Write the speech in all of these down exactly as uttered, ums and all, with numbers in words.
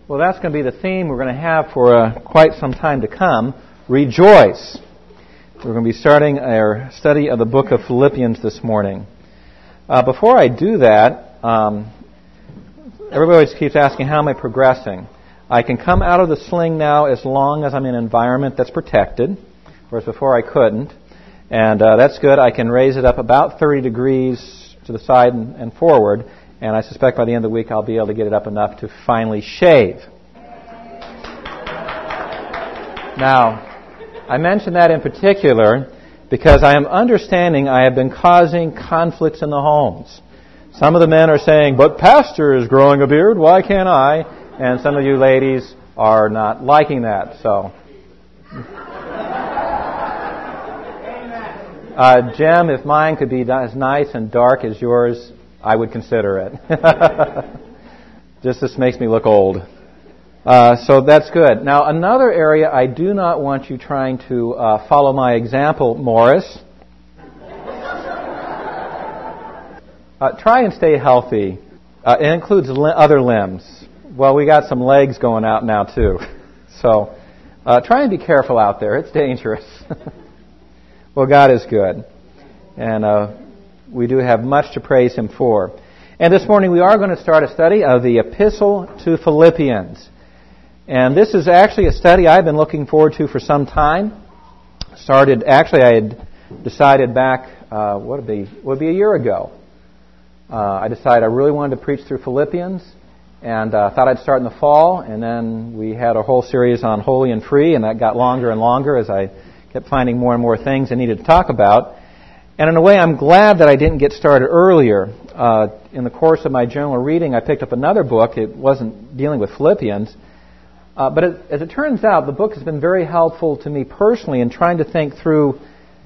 Well, that's going to be the theme we're going to have for uh, quite some time to come. Rejoice. We're going to be starting our study of the book of Philippians this morning. Uh, before I do that, um, everybody always keeps asking, how am I progressing? I can come out of the sling now as long as I'm in an environment that's protected, whereas before I couldn't. And uh, that's good. I can raise it up about thirty degrees to the side and, and forward. And I suspect by the end of the week I'll be able to get it up enough to finally shave. Now, I mention that in particular because I am understanding I have been causing conflicts in the homes. Some of the men are saying, but Pastor is growing a beard, why can't I? And some of you ladies are not liking that, so... Uh, Jim, if mine could be as nice and dark as yours, I would consider it. Just this makes me look old. Uh, so that's good. Now, another area I do not want you trying to uh, follow my example, Morris. Uh, try and stay healthy. Uh, it includes li- other limbs. Well, we got some legs going out now, too. So uh, try and be careful out there. It's dangerous. Well, God is good. And... Uh, We do have much to praise Him for. And this morning we are going to start a study of the Epistle to Philippians. And this is actually a study I've been looking forward to for some time. Started, actually I had decided back, uh, what would be, would be a year ago. Uh, I decided I really wanted to preach through Philippians and uh, thought I'd start in the fall. And then we had a whole series on Holy and Free, and that got longer and longer as I kept finding more and more things I needed to talk about. And in a way, I'm glad that I didn't get started earlier. Uh, in the course of my general reading, I picked up another book. It wasn't dealing with Philippians. Uh, but it, as it turns out, the book has been very helpful to me personally in trying to think through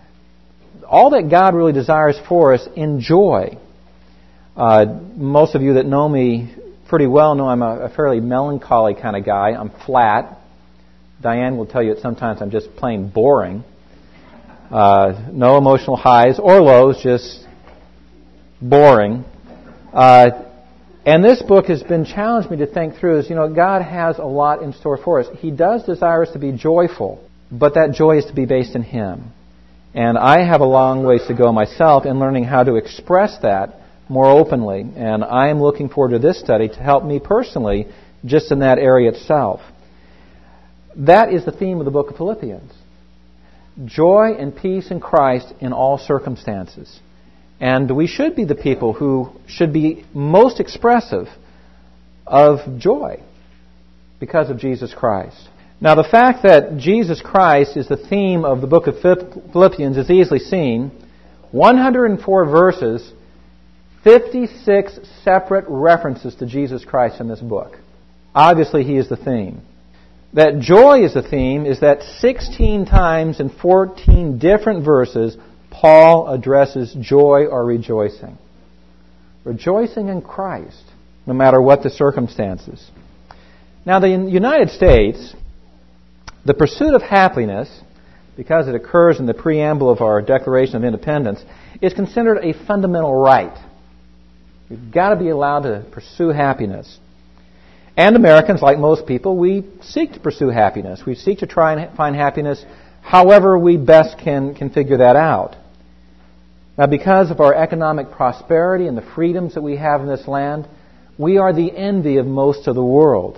all that God really desires for us in joy. Uh, most of you that know me pretty well know I'm a, a fairly melancholy kind of guy. I'm flat. Diane will tell you that sometimes I'm just plain boring. Uh, no emotional highs or lows, just boring. Uh, and this book has been challenged me to think through is, you know, God has a lot in store for us. He does desire us to be joyful, but that joy is to be based in Him. And I have a long ways to go myself in learning how to express that more openly. And I am looking forward to this study to help me personally just in that area itself. That is the theme of the book of Philippians. Joy and peace in Christ in all circumstances. And we should be the people who should be most expressive of joy because of Jesus Christ. Now, the fact that Jesus Christ is the theme of the book of Philippians is easily seen. one hundred four verses, fifty-six separate references to Jesus Christ in this book. Obviously, He is the theme. That joy is the theme is that sixteen times in fourteen different verses, Paul addresses joy or rejoicing. Rejoicing in Christ, no matter what the circumstances. Now, the United States, the pursuit of happiness, because it occurs in the preamble of our Declaration of Independence, is considered a fundamental right. You've got to be allowed to pursue happiness. And Americans, like most people, we seek to pursue happiness. We seek to try and find happiness however we best can, can figure that out. Now, because of our economic prosperity and the freedoms that we have in this land, we are the envy of most of the world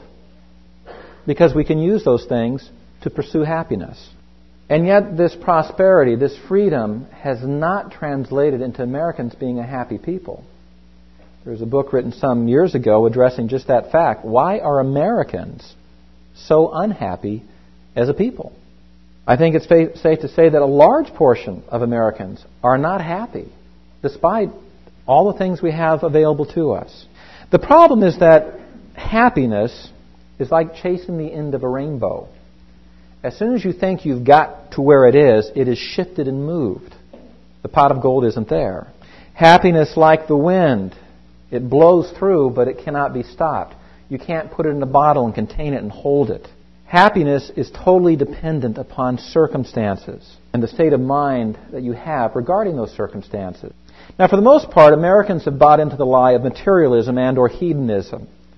because we can use those things to pursue happiness. And yet this prosperity, this freedom, has not translated into Americans being a happy people. There's a book written some years ago addressing just that fact. Why are Americans so unhappy as a people? I think it's safe to say that a large portion of Americans are not happy, despite all the things we have available to us. The problem is that happiness is like chasing the end of a rainbow. As soon as you think you've got to where it is, it is shifted and moved. The pot of gold isn't there. Happiness, like the wind, it blows through, but it cannot be stopped. You can't put it in a bottle and contain it and hold it. Happiness is totally dependent upon circumstances and the state of mind that you have regarding those circumstances. Now, for the most part, Americans have bought into the lie of materialism and or hedonism.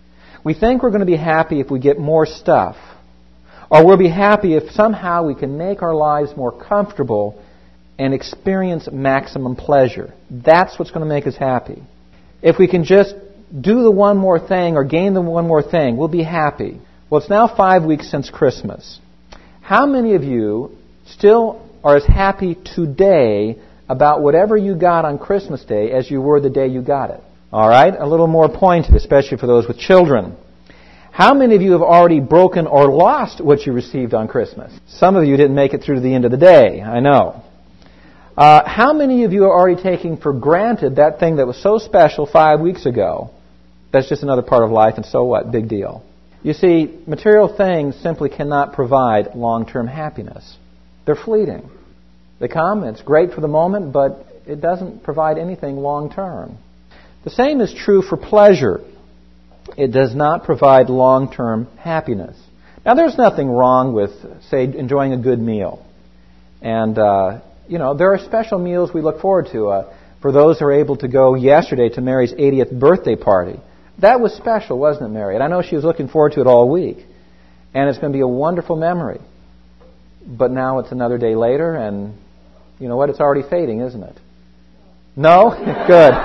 We think we're going to be happy if we get more stuff. Or we'll be happy if somehow we can make our lives more comfortable and experience maximum pleasure. That's what's going to make us happy. If we can just do the one more thing or gain the one more thing, we'll be happy. Well, it's now five weeks since Christmas. How many of you still are as happy today about whatever you got on Christmas Day as you were the day you got it? All right? A little more pointed, especially for those with children. How many of you have already broken or lost what you received on Christmas? Some of you didn't make it through to the end of the day, I know. Uh, how many of you are already taking for granted that thing that was so special five weeks ago? That's just another part of life, and so what? Big deal. You see, material things simply cannot provide long-term happiness. They're fleeting. They come, it's great for the moment, but it doesn't provide anything long-term. The same is true for pleasure. It does not provide long-term happiness. Now, there's nothing wrong with, say, enjoying a good meal. And, uh, you know, there are special meals we look forward to. Uh, for those who were able to go yesterday to Mary's eightieth birthday party. That was special, wasn't it, Mary? And I know she was looking forward to it all week. And it's going to be a wonderful memory. But now it's another day later, and you know what? It's already fading, isn't it? No? Good.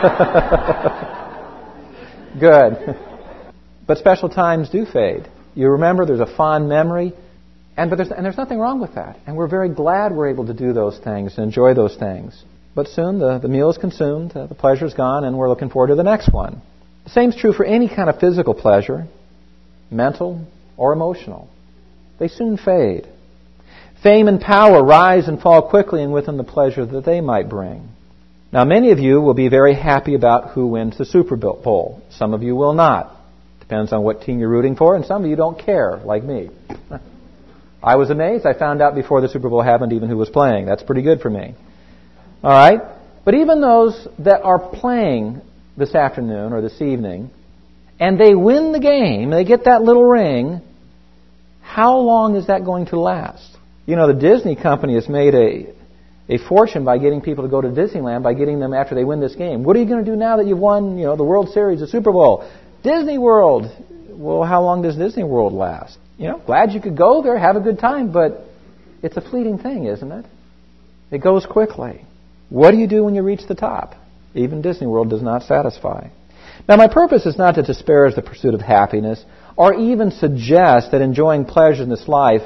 Good. But special times do fade. You remember there's a fond memory, and but there's, and there's nothing wrong with that. And we're very glad we're able to do those things and enjoy those things. But soon the, the meal is consumed, uh, the pleasure's gone, and we're looking forward to the next one. The same is true for any kind of physical pleasure, mental or emotional. They soon fade. Fame and power rise and fall quickly and within the pleasure that they might bring. Now, many of you will be very happy about who wins the Super Bowl. Some of you will not. Depends on what team you're rooting for, and some of you don't care, like me. I was amazed. I found out before the Super Bowl happened even who was playing. That's pretty good for me. All right? But even those that are playing this afternoon or this evening, and they win the game, they get that little ring, how long is that going to last? You know, the Disney company has made a a fortune by getting people to go to Disneyland, by getting them after they win this game. What are you going to do now that you've won, you know, the World Series, the Super Bowl? Disney World. Well, how long does Disney World last? You know, glad you could go there, have a good time, but it's a fleeting thing, isn't it? It goes quickly. What do you do when you reach the top? Even Disney World does not satisfy. Now, my purpose is not to disparage the pursuit of happiness or even suggest that enjoying pleasure in this life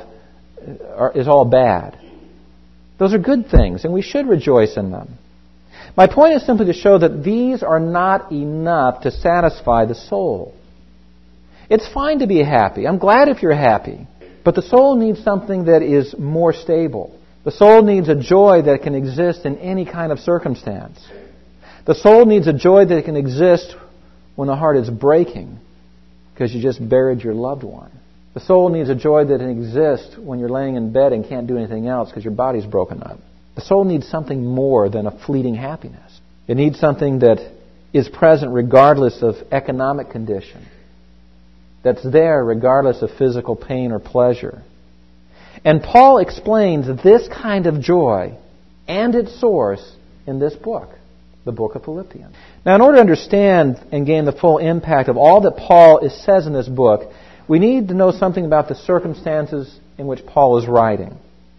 is all bad. Those are good things, and we should rejoice in them. My point is simply to show that these are not enough to satisfy the soul. It's fine to be happy. I'm glad if you're happy. But the soul needs something that is more stable. The soul needs a joy that can exist in any kind of circumstance. The soul needs a joy that can exist when the heart is breaking because you just buried your loved one. The soul needs a joy that can exist when you're laying in bed and can't do anything else because your body's broken up. The soul needs something more than a fleeting happiness. It needs something that is present regardless of economic condition, that's there regardless of physical pain or pleasure. And Paul explains this kind of joy and its source in this book, the book of Philippians. Now, in order to understand and gain the full impact of all that Paul is, says in this book, we need to know something about the circumstances in which Paul is writing,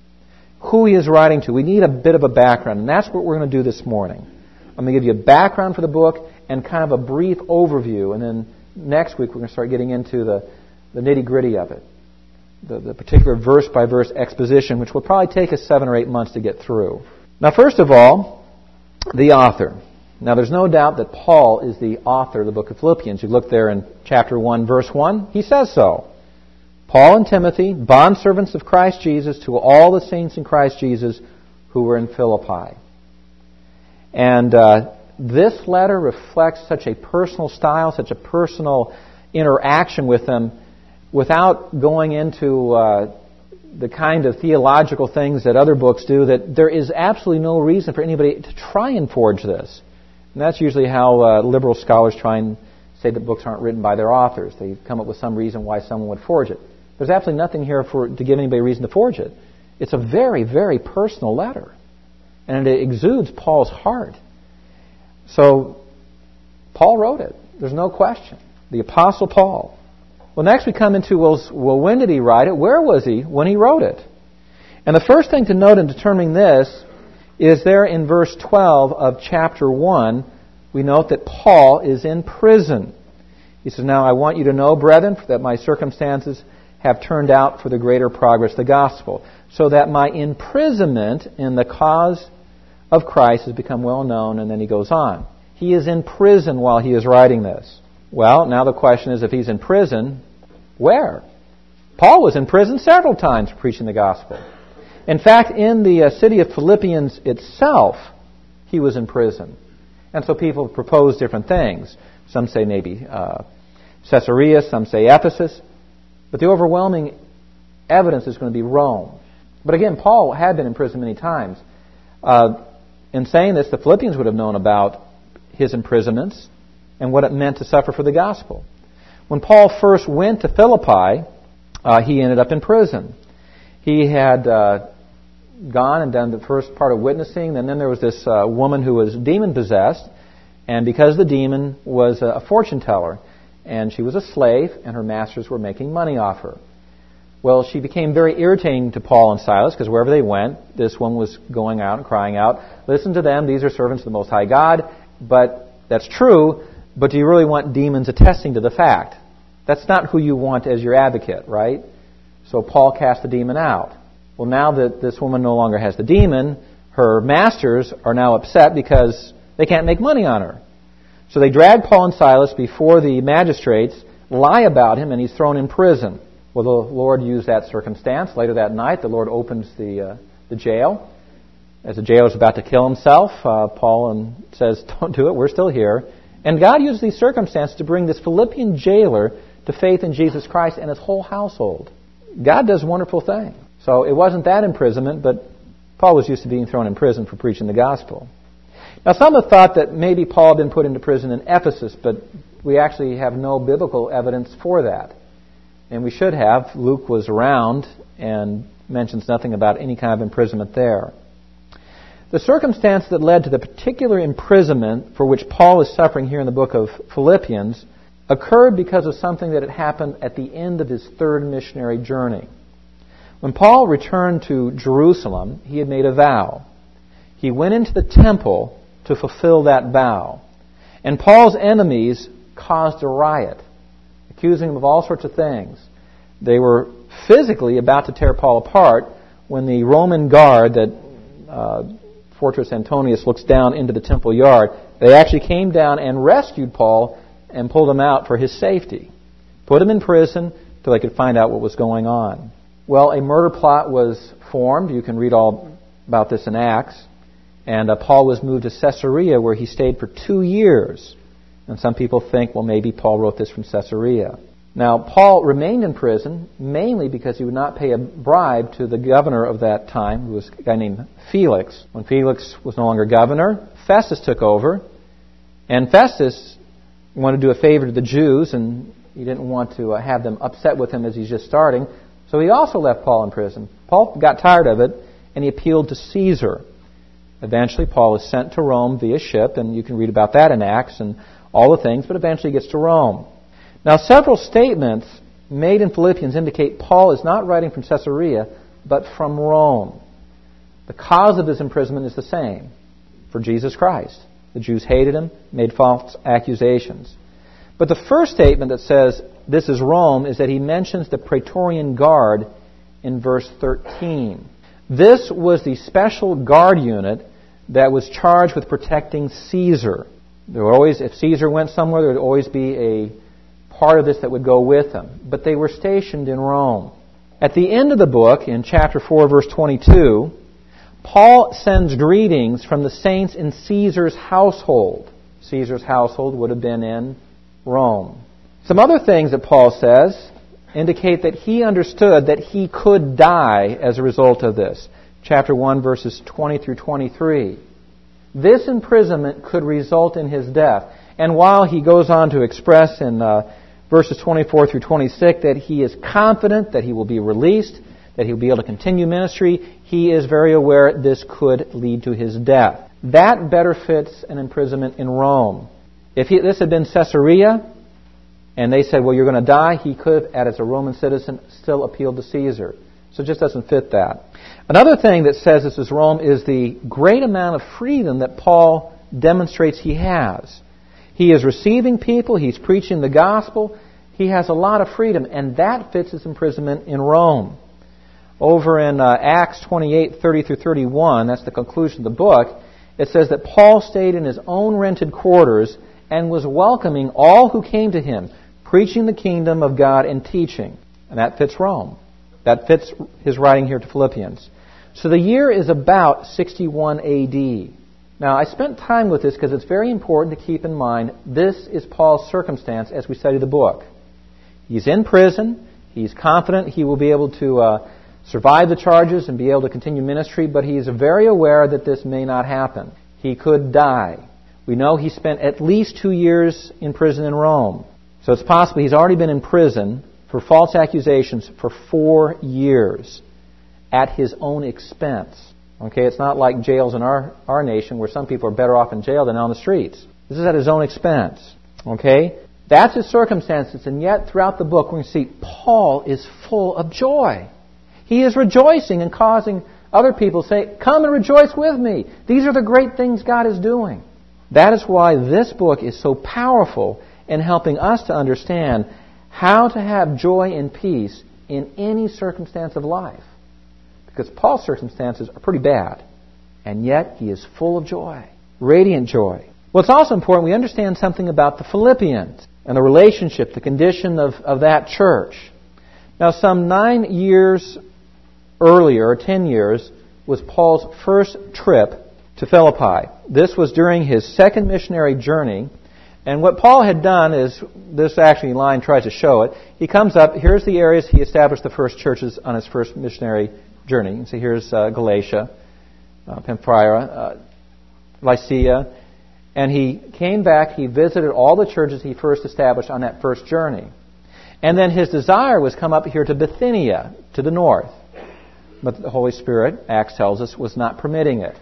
who he is writing to. We need a bit of a background, and that's what we're going to do this morning. I'm going to give you a background for the book and kind of a brief overview, and then next week we're going to start getting into the, the nitty-gritty of it, the, the particular verse-by-verse exposition, which will probably take us seven or eight months to get through. Now, first of all, the author. Now, there's no doubt that Paul is the author of the book of Philippians. You look there in chapter one, verse one. He says so. Paul and Timothy, bondservants of Christ Jesus, to all the saints in Christ Jesus who were in Philippi. And uh, this letter reflects such a personal style, such a personal interaction with them, without going into uh, the kind of theological things that other books do, that there is absolutely no reason for anybody to try and forge this. And that's usually how uh, liberal scholars try and say that books aren't written by their authors. They come up with some reason why someone would forge it. There's absolutely nothing here for to give anybody a reason to forge it. It's a very, very personal letter. And it exudes Paul's heart. So, Paul wrote it. There's no question. The Apostle Paul. Well, next we come into, well, well, when did he write it? Where was he when he wrote it? And the first thing to note in determining this is there in verse twelve of chapter one, we note that Paul is in prison. He says, now I want you to know, brethren, that my circumstances have turned out for the greater progress of the gospel, so that my imprisonment in the cause of Christ has become well known, and then he goes on. He is in prison while he is writing this. Well, now the question is, if he's in prison, where? Paul was in prison several times preaching the gospel. In fact, in the uh, city of Philippians itself, he was in prison. And so people propose different things. Some say maybe uh, Caesarea, some say Ephesus. But the overwhelming evidence is going to be Rome. But again, Paul had been in prison many times. Uh, in saying this, the Philippians would have known about his imprisonments and what it meant to suffer for the gospel. When Paul first went to Philippi, uh, he ended up in prison. He had uh, gone and done the first part of witnessing, and then there was this uh, woman who was demon-possessed, and because the demon was a fortune teller, and she was a slave, and her masters were making money off her. Well, she became very irritating to Paul and Silas, because wherever they went, this one was going out and crying out, listen to them, these are servants of the Most High God, but that's true, but do you really want demons attesting to the fact? That's not who you want as your advocate, right? So Paul cast the demon out. Well, now that this woman no longer has the demon, her masters are now upset because they can't make money on her. So they drag Paul and Silas before the magistrates, lie about him, and he's thrown in prison. Well, the Lord used that circumstance. Later that night, the Lord opens the uh, the jail. As the jailer is about to kill himself, uh, Paul and says, don't do it, we're still here. And God used these circumstances to bring this Philippian jailer to faith in Jesus Christ and his whole household. God does wonderful things. So it wasn't that imprisonment, but Paul was used to being thrown in prison for preaching the gospel. Now some have thought that maybe Paul had been put into prison in Ephesus, but we actually have no biblical evidence for that. And we should have. Luke was around and mentions nothing about any kind of imprisonment there. The circumstance that led to the particular imprisonment for which Paul is suffering here in the book of Philippians occurred because of something that had happened at the end of his third missionary journey. When Paul returned to Jerusalem, he had made a vow. He went into the temple to fulfill that vow. And Paul's enemies caused a riot, accusing him of all sorts of things. They were physically about to tear Paul apart when the Roman guard that uh, Fortress Antonius looks down into the temple yard. They actually came down and rescued Paul and pulled him out for his safety. Put him in prison till they could find out what was going on. Well, a murder plot was formed. You can read all about this in Acts. And uh, Paul was moved to Caesarea, where he stayed for two years. And some people think, well, maybe Paul wrote this from Caesarea. Now, Paul remained in prison mainly because he would not pay a bribe to the governor of that time, who was a guy named Felix. When Felix was no longer governor, Festus took over. And Festus wanted to do a favor to the Jews, and he didn't want to uh, have them upset with him as he's just starting. So he also left Paul in prison. Paul got tired of it, and he appealed to Caesar. Eventually, Paul is sent to Rome via ship, and you can read about that in Acts and all the things, but eventually he gets to Rome. Now, several statements made in Philippians indicate Paul is not writing from Caesarea, but from Rome. The cause of his imprisonment is the same, for Jesus Christ. The Jews hated him, made false accusations. But the first statement that says this is Rome is that he mentions the Praetorian Guard in verse thirteen. This was the special guard unit that was charged with protecting Caesar. There would always, if Caesar went somewhere, there would always be a part of this that would go with him. But they were stationed in Rome. At the end of the book, in chapter four, verse twenty-two, Paul sends greetings from the saints in Caesar's household. Caesar's household would have been in Rome. Some other things that Paul says indicate that he understood that he could die as a result of this. Chapter one, verses twenty through twenty-three. This imprisonment could result in his death. And while he goes on to express in uh, verses twenty-four through twenty-six that he is confident that he will be released, that he'll be able to continue ministry, he is very aware this could lead to his death. That better fits an imprisonment in Rome. If he, this had been Caesarea, and they said, well, you're going to die, he could have, as a Roman citizen, still appealed to Caesar. So it just doesn't fit that. Another thing that says this is Rome is the great amount of freedom that Paul demonstrates he has. He is receiving people, he's preaching the gospel, he has a lot of freedom, and that fits his imprisonment in Rome. Over in uh, Acts twenty-eight, thirty through thirty-one, that's the conclusion of the book, it says that Paul stayed in his own rented quarters and was welcoming all who came to him, preaching the kingdom of God and teaching. And that fits Rome. That fits his writing here to Philippians. So the year is about sixty-one A D. Now, I spent time with this because it's very important to keep in mind this is Paul's circumstance as we study the book. He's in prison. He's confident he will be able to uh, survive the charges and be able to continue ministry, but he is very aware that this may not happen. He could die. We know he spent at least two years in prison in Rome. So it's possible he's already been in prison for false accusations for four years at his own expense. Okay, it's not like jails in our, our nation where some people are better off in jail than on the streets. This is at his own expense. Okay? That's his circumstances, and yet throughout the book we're going to see Paul is full of joy. He is rejoicing and causing other people to say, come and rejoice with me. These are the great things God is doing. That is why this book is so powerful in helping us to understand how to have joy and peace in any circumstance of life. Because Paul's circumstances are pretty bad, and yet he is full of joy, radiant joy. Well, it's also important we understand something about the Philippians and the relationship, the condition of, of that church. Now, some nine years earlier, or ten years, was Paul's first trip to Philippi. This was during his second missionary journey. And what Paul had done is, this actually line tries to show it. He comes up, here's the areas he established the first churches on his first missionary journey. You can see here's uh, Galatia, uh, Pamphylia, uh, Lycia. And he came back, he visited all the churches he first established on that first journey. And then his desire was come up here to Bithynia, to the north. But the Holy Spirit, Acts tells us, was not permitting it.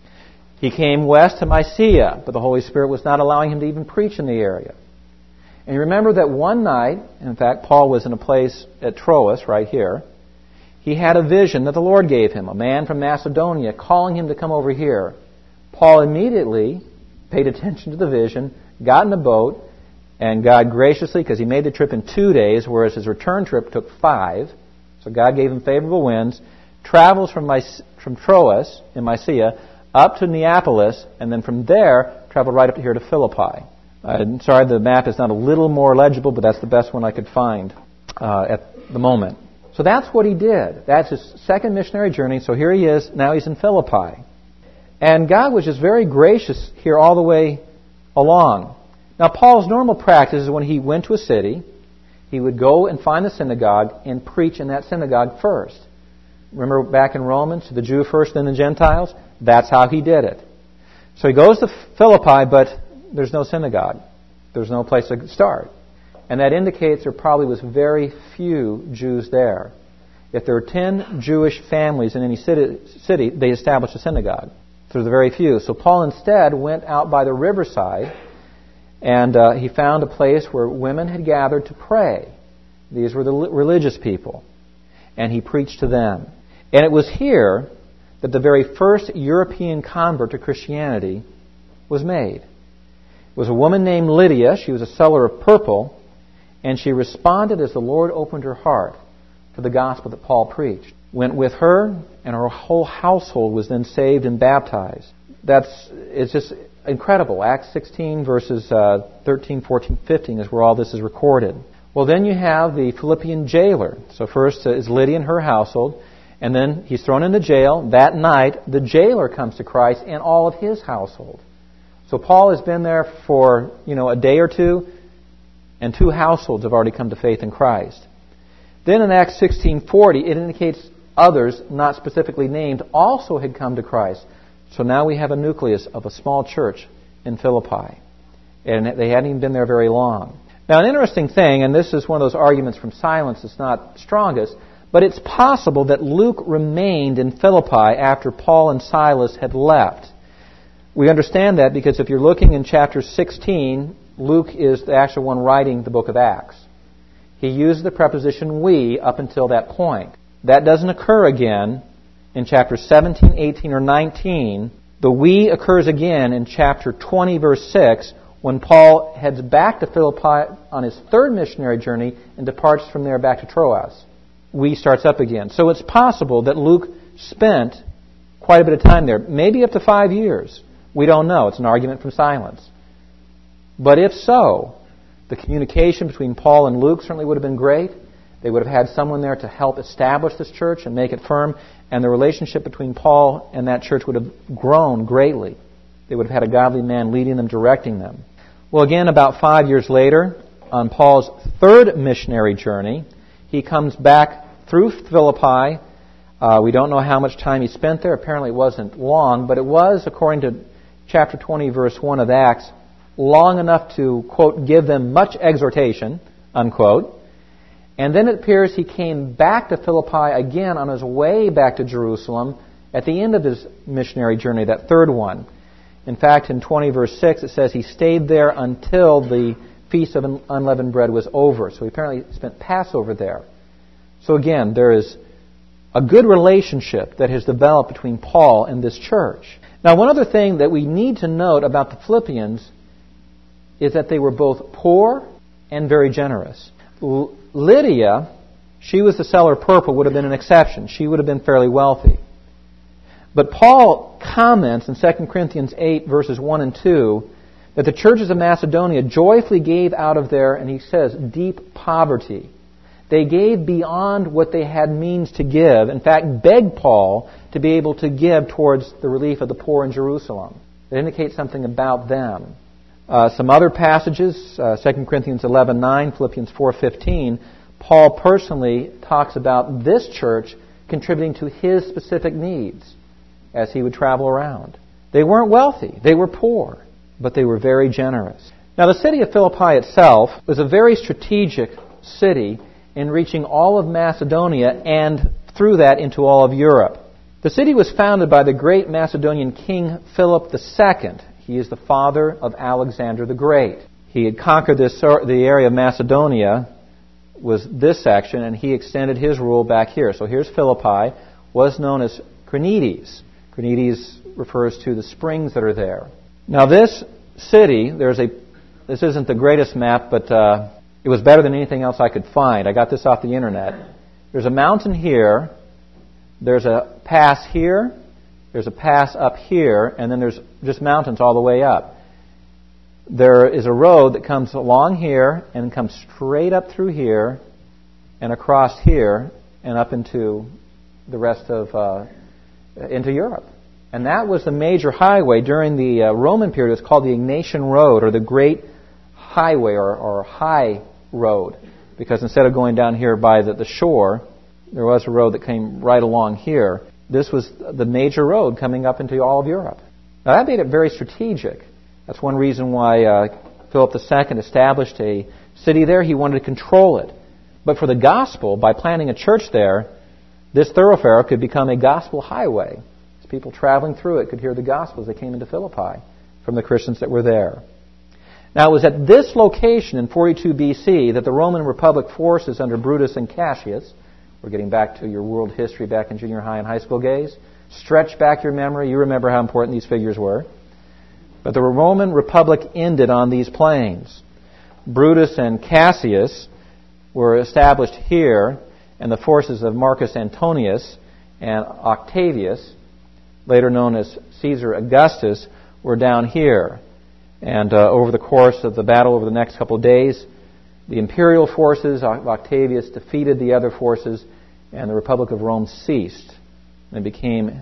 He came west to Mysia, but the Holy Spirit was not allowing him to even preach in the area. And you remember that one night, in fact, Paul was in a place at Troas, right here. He had a vision that the Lord gave him, a man from Macedonia calling him to come over here. Paul immediately paid attention to the vision, got in the boat, and God graciously, because he made the trip in two days, whereas his return trip took five, so God gave him favorable winds, travels from, My, from Troas in Mysia up to Neapolis, and then from there traveled right up here to Philippi. I'm sorry the map is not a little more legible, but that's the best one I could find uh, at the moment. So that's what he did. That's his second missionary journey. So here he is. Now he's in Philippi. And God was just very gracious here all the way along. Now Paul's normal practice is when he went to a city, he would go and find the synagogue and preach in that synagogue first. Remember back in Romans, to the Jew first, then the Gentiles? That's how he did it. So he goes to Philippi, but there's no synagogue. There's no place to start. And that indicates there probably was very few Jews there. If there were ten Jewish families in any city, city they established a synagogue. So there's very few. So Paul instead went out by the riverside, and uh, he found a place where women had gathered to pray. These were the religious people. And he preached to them. And it was here that the very first European convert to Christianity was made. It was a woman named Lydia. She was a seller of purple. And she responded as the Lord opened her heart to the gospel that Paul preached. Went with her, and her whole household was then saved and baptized. That's, it's just incredible. Acts sixteen, verses uh, thirteen, fourteen, fifteen is where all this is recorded. Well, then you have the Philippian jailer. So first is Lydia and her household, and then he's thrown into jail. That night, the jailer comes to Christ and all of his household. So Paul has been there for, you know, a day or two, and two households have already come to faith in Christ. Then in Acts sixteen forty, it indicates others, not specifically named, also had come to Christ. So now we have a nucleus of a small church in Philippi. And they hadn't even been there very long. Now, an interesting thing, and this is one of those arguments from silence that's not strongest, but it's possible that Luke remained in Philippi after Paul and Silas had left. We understand that because if you're looking in chapter sixteen Luke is the actual one writing the book of Acts. He used the preposition we up until that point. That doesn't occur again in chapter seventeen, eighteen, or nineteen. The we occurs again in chapter twenty, verse six, when Paul heads back to Philippi on his third missionary journey and departs from there back to Troas. We starts up again. So it's possible that Luke spent quite a bit of time there, maybe up to five years. We don't know. It's an argument from silence. But if so, the communication between Paul and Luke certainly would have been great. They would have had someone there to help establish this church and make it firm, and the relationship between Paul and that church would have grown greatly. They would have had a godly man leading them, directing them. Well, again, about five years later, on Paul's third missionary journey, he comes back through Philippi. Uh, we don't know how much time he spent there. Apparently it wasn't long, but it was, according to chapter twenty, verse one of Acts, long enough to, quote, give them much exhortation, unquote. And then it appears he came back to Philippi again on his way back to Jerusalem at the end of his missionary journey, that third one. In fact, in twenty, verse six, it says he stayed there until the Feast of Unleavened Bread was over. So he apparently spent Passover there. So again, there is a good relationship that has developed between Paul and this church. Now, one other thing that we need to note about the Philippians is that they were both poor and very generous. L- Lydia, she was the seller of purple, would have been an exception. She would have been fairly wealthy. But Paul comments in Second Corinthians eight, verses one and two, that the churches of Macedonia joyfully gave out of their, and he says, deep poverty. They gave beyond what they had means to give. In fact, begged Paul to be able to give towards the relief of the poor in Jerusalem. It indicates something about them. Uh, some other passages, uh, Second Corinthians eleven nine, Philippians four fifteen, Paul personally talks about this church contributing to his specific needs as he would travel around. They weren't wealthy. They were poor, but they were very generous. Now, the city of Philippi itself was a very strategic city in reaching all of Macedonia and through that into all of Europe. The city was founded by the great Macedonian king Philip the Second. He is the father of Alexander the Great. He had conquered this, the area of Macedonia, was this section, and he extended his rule back here. So here's Philippi, was known as Crenides. Crenides refers to the springs that are there. Now this city, there's a, this isn't the greatest map, but uh, it was better than anything else I could find. I got this off the internet. There's a mountain here, there's a pass here, there's a pass up here, and then there's just mountains all the way up. There is a road that comes along here and comes straight up through here and across here and up into the rest of, uh, into Europe. And that was the major highway during the uh, Roman period. It was called the Egnatian Road, or the Great Highway, or, or High Road, because instead of going down here by the, the shore, there was a road that came right along here. This was the major road coming up into all of Europe. Now that made it very strategic. That's one reason why uh, Philip the Second established a city there. He wanted to control it. But for the gospel, by planting a church there, this thoroughfare could become a gospel highway. As people traveling through it could hear the gospel as they came into Philippi from the Christians that were there. Now, it was at this location in forty-two B C that the Roman Republic forces under Brutus and Cassius, we're getting back to your world history back in junior high and high school days, stretch back your memory, you remember how important these figures were. But the Roman Republic ended on these plains. Brutus and Cassius were established here, and the forces of Marcus Antonius and Octavius, later known as Caesar Augustus, were down here. And uh, over the course of the battle over the next couple of days, the imperial forces of Octavius defeated the other forces, and the Republic of Rome ceased and became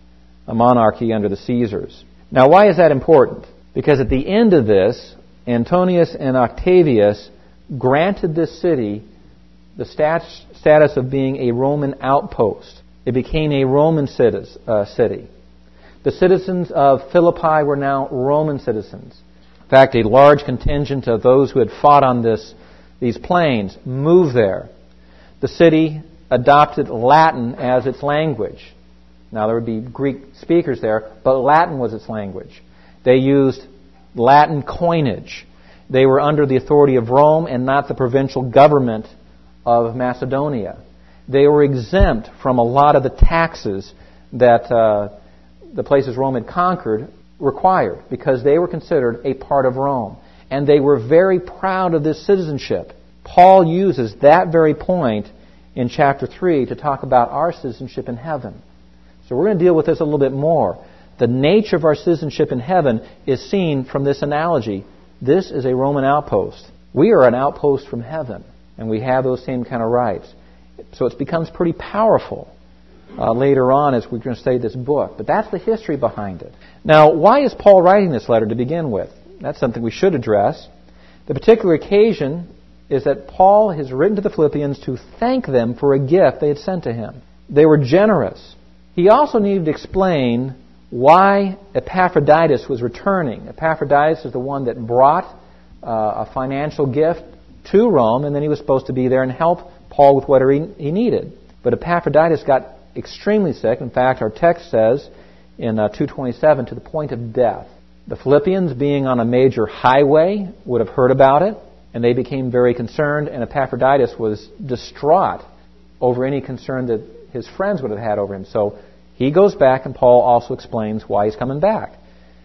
a monarchy under the Caesars. Now, why is that important? Because at the end of this, Antonius and Octavius granted this city the stat- status of being a Roman outpost. It became a Roman cities, uh, city. The citizens of Philippi were now Roman citizens. In fact, a large contingent of those who had fought on this, these plains moved there. The city adopted Latin as its language. Now, there would be Greek speakers there, but Latin was its language. They used Latin coinage. They were under the authority of Rome and not the provincial government of Macedonia. They were exempt from a lot of the taxes that uh, the places Rome had conquered required, because they were considered a part of Rome. And they were very proud of this citizenship. Paul uses that very point in chapter three to talk about our citizenship in heaven. So we're going to deal with this a little bit more. The nature of our citizenship in heaven is seen from this analogy. This is a Roman outpost. We are an outpost from heaven, and we have those same kind of rights. So it becomes pretty powerful uh, later on as we're going to study this book. But that's the history behind it. Now, why is Paul writing this letter to begin with? That's something we should address. The particular occasion is that Paul has written to the Philippians to thank them for a gift they had sent to him. They were generous. He also needed to explain why Epaphroditus was returning. Epaphroditus is the one that brought uh, a financial gift to Rome, and then he was supposed to be there and help Paul with whatever he, he needed. But Epaphroditus got extremely sick. In fact, our text says in uh, two twenty-seven, to the point of death. The Philippians, being on a major highway, would have heard about it, and they became very concerned, and Epaphroditus was distraught over any concern that his friends would have had over him. So he goes back, and Paul also explains why he's coming back.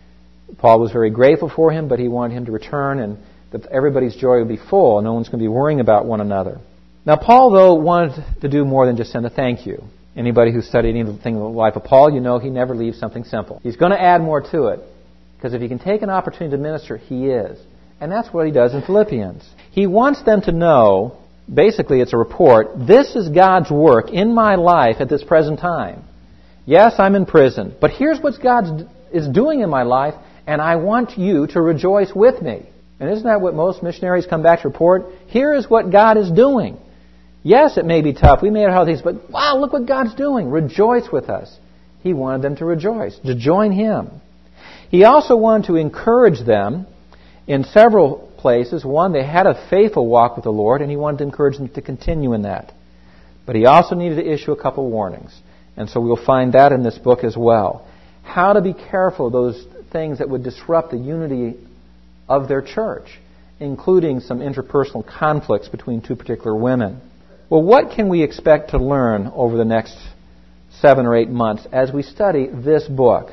Paul was very grateful for him, but he wanted him to return, and that everybody's joy would be full, and no one's going to be worrying about one another. Now, Paul, though, wanted to do more than just send a thank you. Anybody who's studied anything in the life of Paul, you know he never leaves something simple. He's going to add more to it, because if he can take an opportunity to minister, he is. And that's what he does in Philippians. He wants them to know, basically it's a report, this is God's work in my life at this present time. Yes, I'm in prison, but here's what God is doing in my life, and I want you to rejoice with me. And isn't that what most missionaries come back to report? Here is what God is doing. Yes, it may be tough. We may have hard things, but wow, look what God's doing. Rejoice with us. He wanted them to rejoice, to join Him. He also wanted to encourage them in several places. One, they had a faithful walk with the Lord, and He wanted to encourage them to continue in that. But He also needed to issue a couple warnings. And so we'll find that in this book as well. How to be careful of those things that would disrupt the unity of their church, including some interpersonal conflicts between two particular women. Well, what can we expect to learn over the next seven or eight months as we study this book?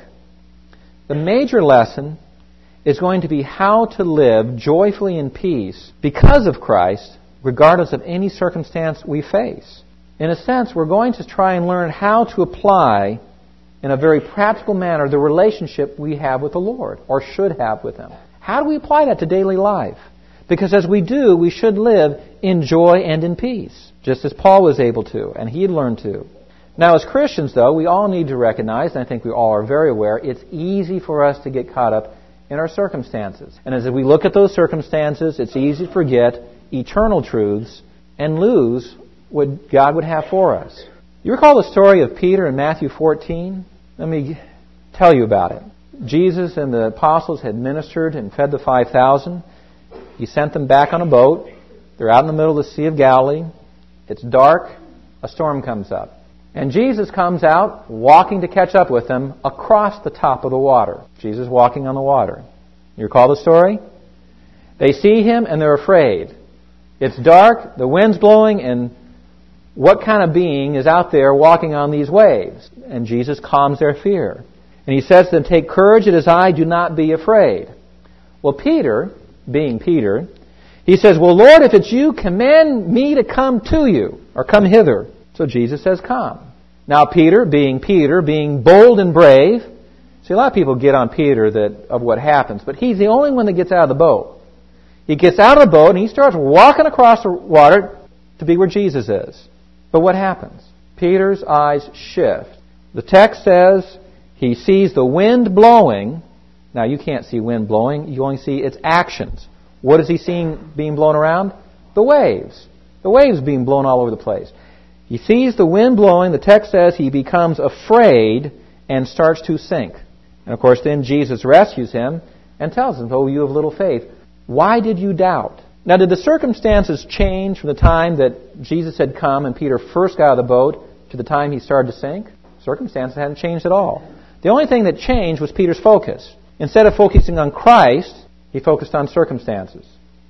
The major lesson is going to be how to live joyfully in peace because of Christ, regardless of any circumstance we face. In a sense, we're going to try and learn how to apply, in a very practical manner, the relationship we have with the Lord, or should have with Him. How do we apply that to daily life? Because as we do, we should live in joy and in peace, just as Paul was able to, and he learned to. Now, as Christians, though, we all need to recognize, and I think we all are very aware, it's easy for us to get caught up in our circumstances. And as we look at those circumstances, it's easy to forget eternal truths and lose what God would have for us. You recall the story of Peter in Matthew fourteen? Let me tell you about it. Jesus and the apostles had ministered and fed the five thousand. He sent them back on a boat. They're out in the middle of the Sea of Galilee. It's dark. A storm comes up. And Jesus comes out, walking to catch up with them across the top of the water. Jesus walking on the water. You recall the story? They see Him and they're afraid. It's dark, the wind's blowing, and what kind of being is out there walking on these waves? And Jesus calms their fear. And He says to them, "Take courage, it is I, do not be afraid." Well, Peter, being Peter, he says, "Well, Lord, if it's you, command me to come to you, or come hither." So Jesus says, "Come." Now Peter, being Peter, being bold and brave, see, a lot of people get on Peter that of what happens, but he's the only one that gets out of the boat. He gets out of the boat and he starts walking across the water to be where Jesus is. But what happens? Peter's eyes shift. The text says he sees the wind blowing. Now you can't see wind blowing, you only see its actions. What is he seeing being blown around? The waves. The waves being blown all over the place. He sees the wind blowing. The text says he becomes afraid and starts to sink. And of course then Jesus rescues him and tells him, "Oh, you have little faith. Why did you doubt?" Now, did the circumstances change from the time that Jesus had come and Peter first got out of the boat to the time he started to sink? Circumstances hadn't changed at all. The only thing that changed was Peter's focus. Instead of focusing on Christ, he focused on circumstances.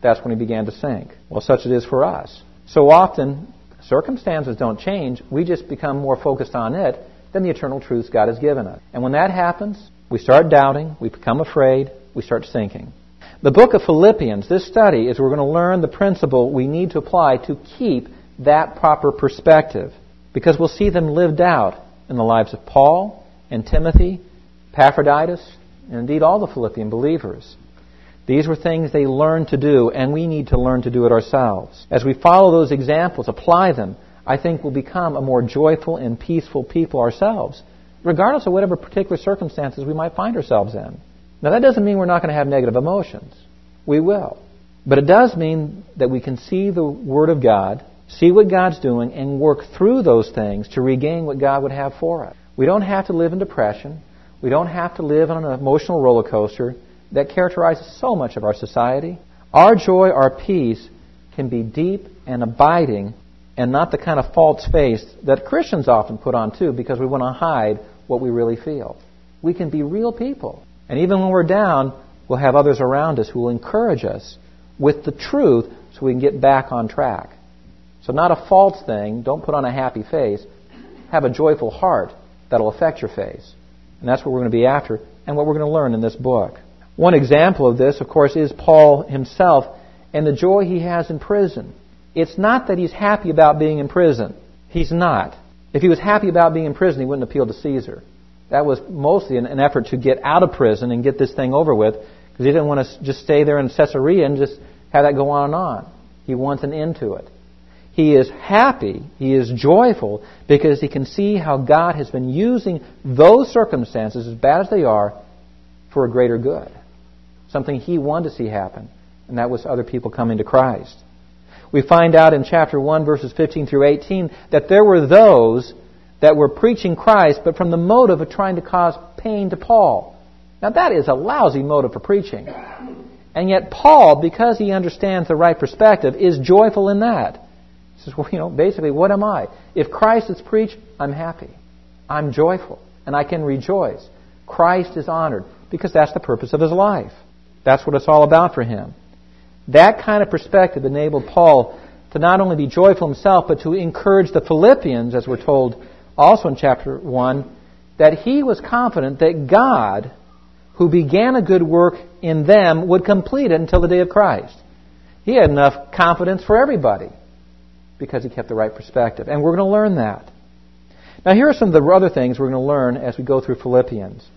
that's when he began to sink. Well, such it is for us. So often, circumstances don't change. We just become more focused on it than the eternal truths God has given us. And when that happens, we start doubting, we become afraid, we start sinking. The book of Philippians, this study, is we're going to learn the principle we need to apply to keep that proper perspective. Because we'll see them lived out in the lives of Paul and Timothy, Epaphroditus, and indeed all the Philippian believers. These were things they learned to do, and we need to learn to do it ourselves. As we follow those examples, apply them, I think we'll become a more joyful and peaceful people ourselves, regardless of whatever particular circumstances we might find ourselves in. Now, that doesn't mean we're not going to have negative emotions. We will. But it does mean that we can see the Word of God, see what God's doing, and work through those things to regain what God would have for us. We don't have to live in depression. We don't have to live on an emotional roller coaster that characterizes so much of our society. Our joy, our peace, can be deep and abiding and not the kind of false face that Christians often put on too, because we want to hide what we really feel. We can be real people. And even when we're down, we'll have others around us who will encourage us with the truth so we can get back on track. So not a false thing. Don't put on a happy face. Have a joyful heart that'll affect your face. And that's what we're going to be after and what we're going to learn in this book. One example of this, of course, is Paul himself and the joy he has in prison. It's not that he's happy about being in prison. He's not. If he was happy about being in prison, he wouldn't appeal to Caesar. That was mostly an, an effort to get out of prison and get this thing over with, because he didn't want to just stay there in Caesarea and just have that go on and on. He wants an end to it. He is happy, he is joyful, because he can see how God has been using those circumstances, as bad as they are, for a greater good. Something he wanted to see happen, and that was other people coming to Christ. We find out in chapter one, verses fifteen through eighteen, that there were those that were preaching Christ, but from the motive of trying to cause pain to Paul. Now that is a lousy motive for preaching. And yet Paul, because he understands the right perspective, is joyful in that. He says, well, you know, basically, what am I? If Christ is preached, I'm happy. I'm joyful. And I can rejoice. Christ is honored, because that's the purpose of his life. That's what it's all about for him. That kind of perspective enabled Paul to not only be joyful himself, but to encourage the Philippians, as we're told also in chapter one, that he was confident that God, who began a good work in them, would complete it until the day of Christ. He had enough confidence for everybody because he kept the right perspective. And we're going to learn that. Now here are some of the other things we're going to learn as we go through Philippians.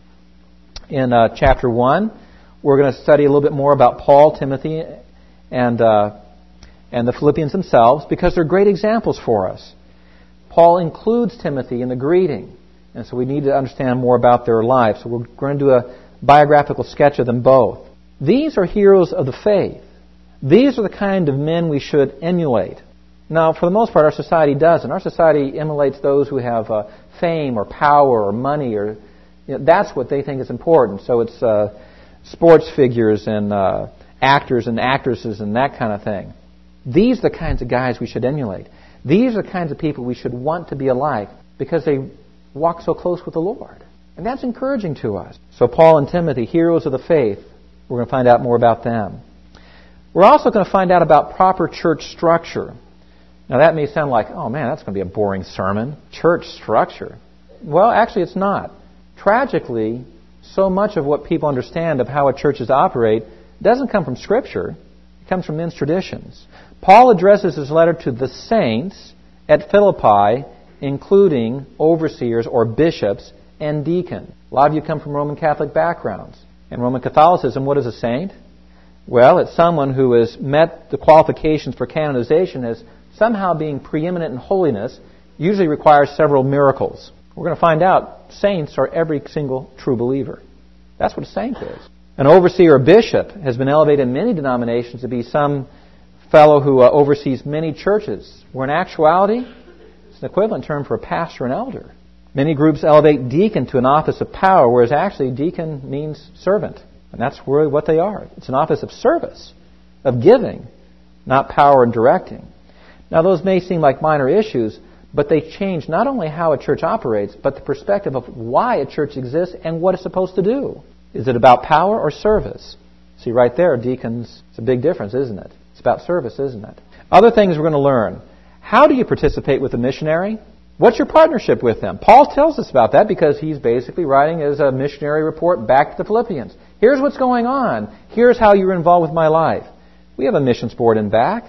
In uh, chapter one, we're going to study a little bit more about Paul, Timothy, and uh, and the Philippians themselves, because they're great examples for us. Paul includes Timothy in the greeting, and so we need to understand more about their lives. So we're going to do a biographical sketch of them both. These are heroes of the faith. These are the kind of men we should emulate. Now, for the most part, our society doesn't. Our society emulates those who have uh, fame or power or money, or you know, that's what they think is important. So it's uh, sports figures and uh, actors and actresses and that kind of thing. These are the kinds of guys we should emulate. These are the kinds of people we should want to be alike because they walk so close with the Lord. And that's encouraging to us. So Paul and Timothy, heroes of the faith, we're going to find out more about them. We're also going to find out about proper church structure. Now that may sound like, oh man, that's going to be a boring sermon. Church structure. Well, actually it's not. Tragically, so much of what people understand of how a church is to operate doesn't come from Scripture. It comes from men's traditions. Paul addresses his letter to the saints at Philippi, including overseers or bishops and deacons. A lot of you come from Roman Catholic backgrounds. In Roman Catholicism, what is a saint? Well, it's someone who has met the qualifications for canonization as somehow being preeminent in holiness, usually requires several miracles. We're going to find out saints are every single true believer. That's what a saint is. An overseer or bishop has been elevated in many denominations to be some fellow who uh, oversees many churches, where in actuality, it's an equivalent term for a pastor and elder. Many groups elevate deacon to an office of power, whereas actually deacon means servant. And that's really what they are. It's an office of service, of giving, not power and directing. Now those may seem like minor issues, but they change not only how a church operates, but the perspective of why a church exists and what it's supposed to do. Is it about power or service? See, right there, deacons, it's a big difference, isn't it? It's about service, isn't it? Other things we're going to learn. How do you participate with a missionary? What's your partnership with them? Paul tells us about that because he's basically writing as a missionary report back to the Philippians. Here's what's going on. Here's how you're involved with my life. We have a missions board in back.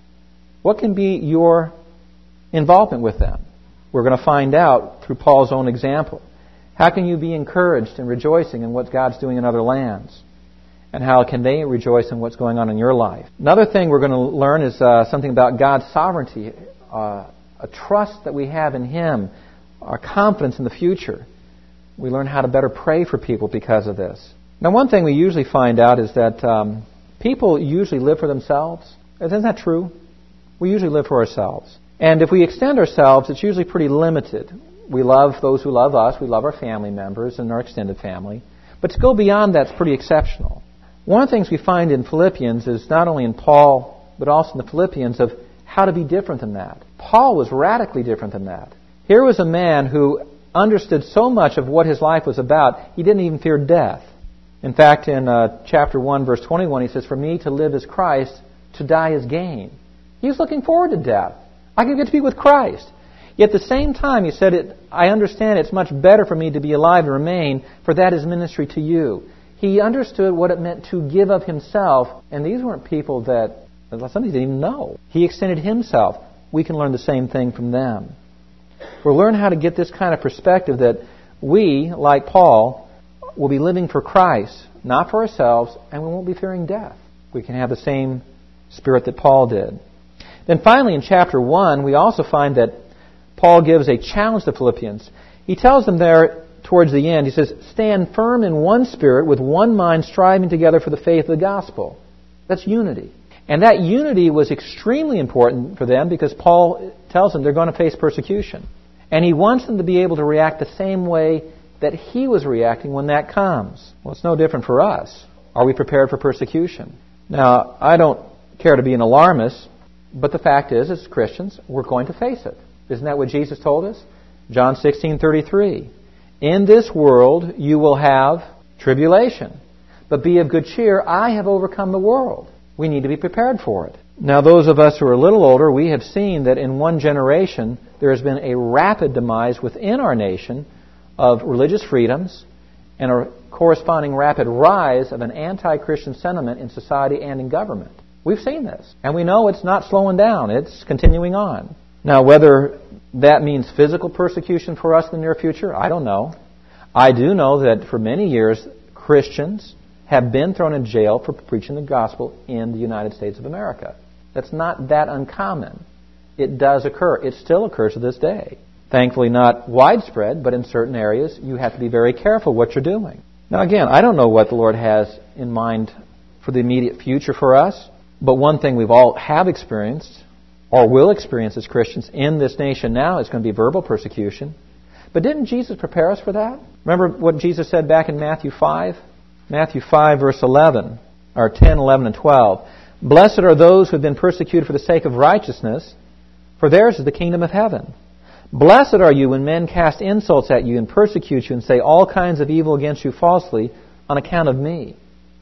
What can be your involvement with them? We're going to find out through Paul's own example. How can you be encouraged and rejoicing in what God's doing in other lands? And how can they rejoice in what's going on in your life? Another thing we're going to learn is uh, something about God's sovereignty, uh, a trust that we have in Him, our confidence in the future. We learn how to better pray for people because of this. Now, one thing we usually find out is that um, people usually live for themselves. Isn't that true? We usually live for ourselves. And if we extend ourselves, it's usually pretty limited. We love those who love us. We love our family members and our extended family. But to go beyond that's pretty exceptional. One of the things we find in Philippians is not only in Paul, but also in the Philippians of how to be different than that. Paul was radically different than that. Here was a man who understood so much of what his life was about, he didn't even fear death. In fact, in uh, chapter one, verse twenty-one, he says, "For me to live is Christ, to die is gain." He was looking forward to death. I can get to be with Christ. Yet at the same time, he said, it, I understand it's much better for me to be alive and remain, for that is ministry to you. He understood what it meant to give of himself, and these weren't people that some didn't even know. He extended himself. We can learn the same thing from them. We'll learn how to get this kind of perspective that we, like Paul, will be living for Christ, not for ourselves, and we won't be fearing death. We can have the same spirit that Paul did. Then finally, in chapter one, we also find that Paul gives a challenge to the Philippians. He tells them there towards the end, he says, "Stand firm in one spirit, with one mind, striving together for the faith of the gospel." That's unity. And that unity was extremely important for them because Paul tells them they're going to face persecution. And he wants them to be able to react the same way that he was reacting when that comes. Well, it's no different for us. Are we prepared for persecution? Now, I don't care to be an alarmist, but the fact is, as Christians, we're going to face it. Isn't that what Jesus told us? John sixteen thirty-three. "In this world you will have tribulation, but be of good cheer. I have overcome the world." We need to be prepared for it. Now, those of us who are a little older, we have seen that in one generation there has been a rapid demise within our nation of religious freedoms and a corresponding rapid rise of an anti-Christian sentiment in society and in government. We've seen this. And we know it's not slowing down. It's continuing on. Now, whether that means physical persecution for us in the near future, I don't know. I do know that for many years, Christians have been thrown in jail for preaching the gospel in the United States of America. That's not that uncommon. It does occur. It still occurs to this day. Thankfully not widespread, but in certain areas you have to be very careful what you're doing. Now again, I don't know what the Lord has in mind for the immediate future for us, but one thing we've all have experienced or will experience as Christians in this nation now is going to be verbal persecution. But didn't Jesus prepare us for that? Remember what Jesus said back in Matthew five? Matthew five, verse eleven, or ten, eleven, and twelve. "Blessed are those who have been persecuted for the sake of righteousness, for theirs is the kingdom of heaven. Blessed are you when men cast insults at you and persecute you and say all kinds of evil against you falsely on account of me.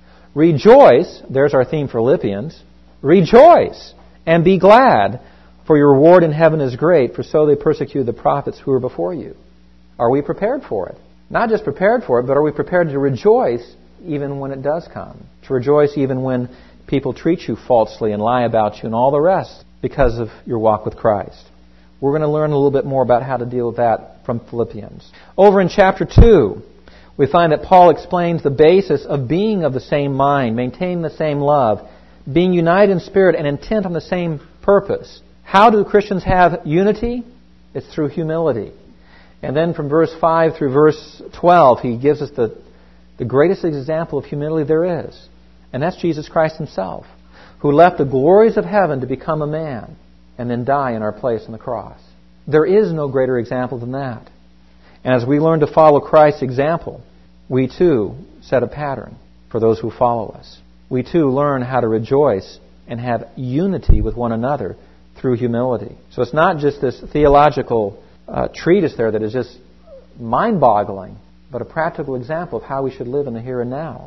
Rejoice," there's our theme for Philippians, "rejoice and be glad, for your reward in heaven is great, for so they persecuted the prophets who were before you." Are we prepared for it? Not just prepared for it, but are we prepared to rejoice even when it does come? To rejoice even when people treat you falsely and lie about you and all the rest because of your walk with Christ. We're going to learn a little bit more about how to deal with that from Philippians. Over in chapter two, we find that Paul explains the basis of being of the same mind, maintaining the same love, being united in spirit and intent on the same purpose. How do Christians have unity? It's through humility. And then from verse five through verse twelve, he gives us the, the greatest example of humility there is. And that's Jesus Christ Himself, who left the glories of heaven to become a man and then die in our place on the cross. There is no greater example than that. And as we learn to follow Christ's example, we too set a pattern for those who follow us. We too learn how to rejoice and have unity with one another through humility. So it's not just this theological uh, treatise there that is just mind-boggling, but a practical example of how we should live in the here and now.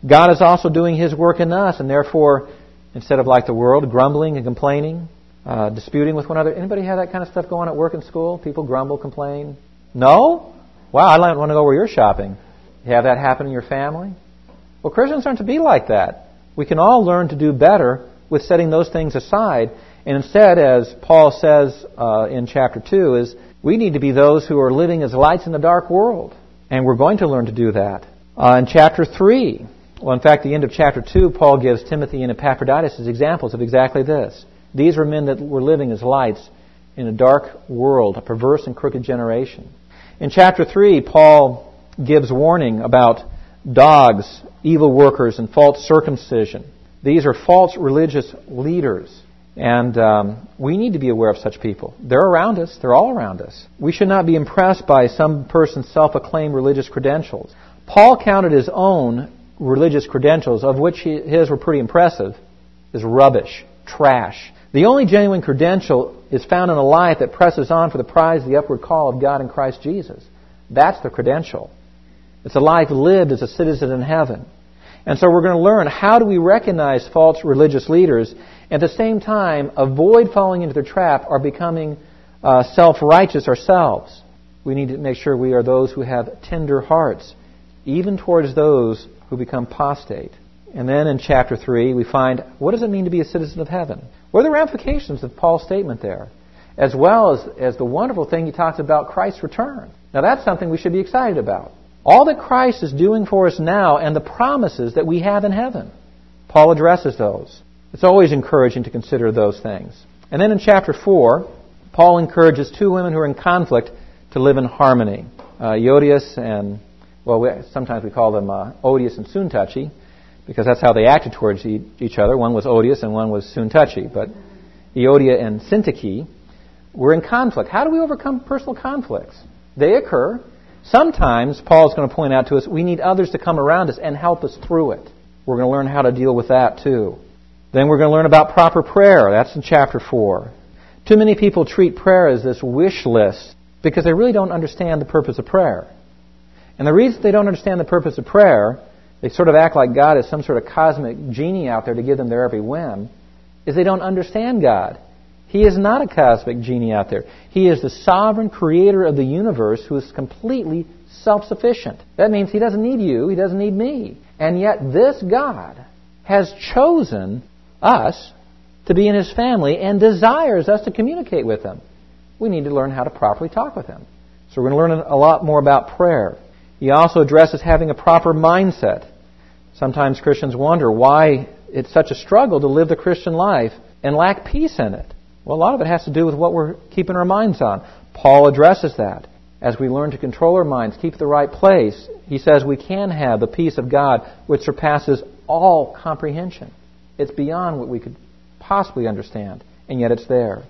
God is also doing His work in us, and therefore, instead of like the world, grumbling and complaining, uh, disputing with one another. Anybody have that kind of stuff going on at work and school? People grumble, complain? No? Wow, I want to go where you're shopping. You have that happen in your family? Well, Christians aren't to be like that. We can all learn to do better with setting those things aside. And instead, as Paul says uh, in chapter two, is we need to be those who are living as lights in the dark world. And we're going to learn to do that. Uh, in chapter three, well, in fact, the end of chapter two, Paul gives Timothy and Epaphroditus as examples of exactly this. These were men that were living as lights in a dark world, a perverse and crooked generation. In chapter three, Paul gives warning about dogs, evil workers, and false circumcision. These are false religious leaders. And um, we need to be aware of such people. They're around us. They're all around us. We should not be impressed by some person's self-acclaimed religious credentials. Paul counted his own religious credentials, of which he, his were pretty impressive, as rubbish, trash. The only genuine credential is found in a life that presses on for the prize of the upward call of God in Christ Jesus. That's the credential. It's a life lived as a citizen in heaven. And so we're going to learn how do we recognize false religious leaders, at the same time avoid falling into their trap or becoming uh, self-righteous ourselves. We need to make sure we are those who have tender hearts, even towards those who become apostate. And then in chapter three, we find, what does it mean to be a citizen of heaven? What are the ramifications of Paul's statement there? As well as, as the wonderful thing he talks about Christ's return. Now that's something we should be excited about. All that Christ is doing for us now and the promises that we have in heaven. Paul addresses those. It's always encouraging to consider those things. And then in chapter four, Paul encourages two women who are in conflict to live in harmony. Uh, Euodias and, well, we, sometimes we call them uh, odious and soon-touchy, because that's how they acted towards e- each other. One was odious and one was soon-touchy. But Euodia and Syntyche were in conflict. How do we overcome personal conflicts? They occur. Sometimes, Paul's going to point out to us, we need others to come around us and help us through it. We're going to learn how to deal with that too. Then we're going to learn about proper prayer. That's in chapter four. Too many people treat prayer as this wish list because they really don't understand the purpose of prayer. And the reason they don't understand the purpose of prayer, they sort of act like God is some sort of cosmic genie out there to give them their every whim, is they don't understand God. He is not a cosmic genie out there. He is the sovereign creator of the universe who is completely self-sufficient. That means He doesn't need you. He doesn't need me. And yet this God has chosen us to be in His family and desires us to communicate with Him. We need to learn how to properly talk with Him. So we're going to learn a lot more about prayer. He also addresses having a proper mindset. Sometimes Christians wonder why it's such a struggle to live the Christian life and lack peace in it. Well, a lot of it has to do with what we're keeping our minds on. Paul addresses that. As we learn to control our minds, keep the right place, he says we can have the peace of God which surpasses all comprehension. It's beyond what we could possibly understand, and yet it's there.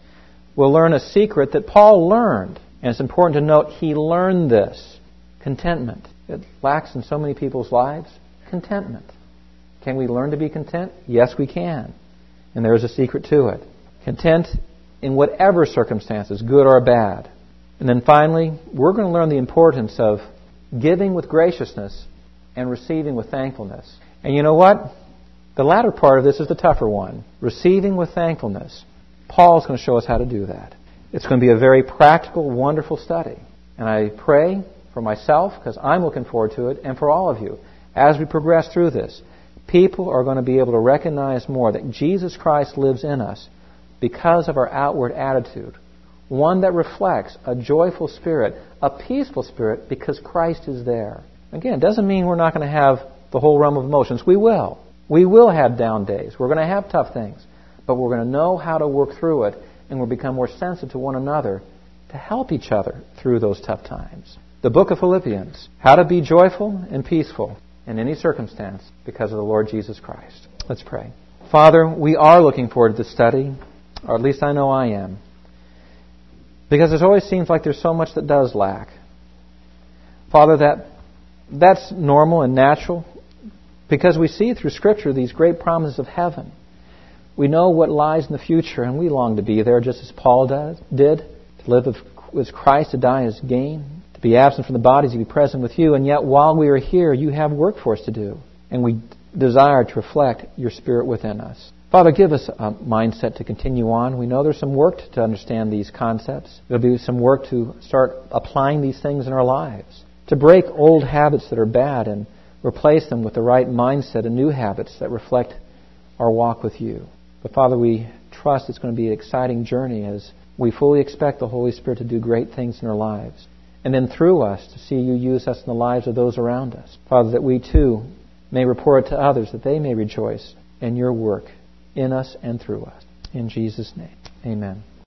We'll learn a secret that Paul learned, and it's important to note he learned this. Contentment. It lacks in so many people's lives. Contentment. Can we learn to be content? Yes, we can. And there is a secret to it. Content in whatever circumstances, good or bad. And then finally, we're going to learn the importance of giving with graciousness and receiving with thankfulness. And you know what? The latter part of this is the tougher one. Receiving with thankfulness. Paul's going to show us how to do that. It's going to be a very practical, wonderful study. And I pray for myself, because I'm looking forward to it, and for all of you, as we progress through this, people are going to be able to recognize more that Jesus Christ lives in us because of our outward attitude. One that reflects a joyful spirit, a peaceful spirit, because Christ is there. Again, it doesn't mean we're not going to have the whole realm of emotions. We will. We will have down days. We're going to have tough things. But we're going to know how to work through it, and we'll become more sensitive to one another to help each other through those tough times. The book of Philippians, how to be joyful and peaceful in any circumstance because of the Lord Jesus Christ. Let's pray. Father, we are looking forward to this study, or at least I know I am, because it always seems like there's so much that does lack. Father, that that's normal and natural because we see through Scripture these great promises of heaven. We know what lies in the future, and we long to be there just as Paul does, did, to live with Christ, to die as gain, to be absent from the bodies, to be present with you. And yet while we are here, you have work for us to do. and we desire to reflect your Spirit within us. Father, give us a mindset to continue on. We know there's some work to understand these concepts. There'll be some work to start applying these things in our lives, to break old habits that are bad and replace them with the right mindset and new habits that reflect our walk with you. But Father, we trust it's going to be an exciting journey as we fully expect the Holy Spirit to do great things in our lives. And then through us to see you use us in the lives of those around us. Father, that we too may report to others, that they may rejoice in your work in us and through us. In Jesus' name, amen.